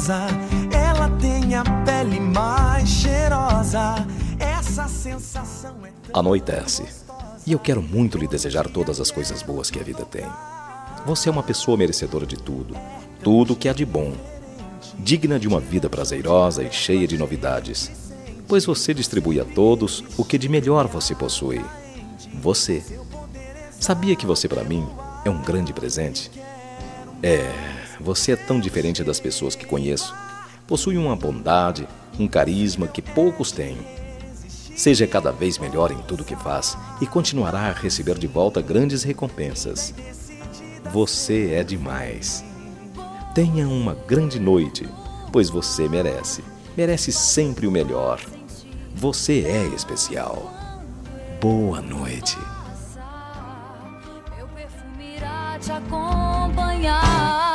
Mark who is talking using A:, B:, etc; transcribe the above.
A: rosa, ela tem a pele mais cheirosa. Essa sensação é tão
B: Anoitece, e eu quero muito lhe desejar todas as coisas boas que a vida tem. Você é uma pessoa merecedora de tudo, tudo que há de bom, digna de uma vida prazerosa e cheia de novidades, pois você distribui a todos o que de melhor você possui. Você. Sabia que você, para mim, é um grande presente? Você é tão diferente das pessoas que conheço. Possui uma bondade, um carisma que poucos têm. Seja cada vez melhor em tudo que faz e continuará a receber de volta grandes recompensas. Você é demais. Tenha uma grande noite, pois você merece. Merece sempre o melhor. Você é especial. Boa noite.
C: Meu perfume irá te acompanhar.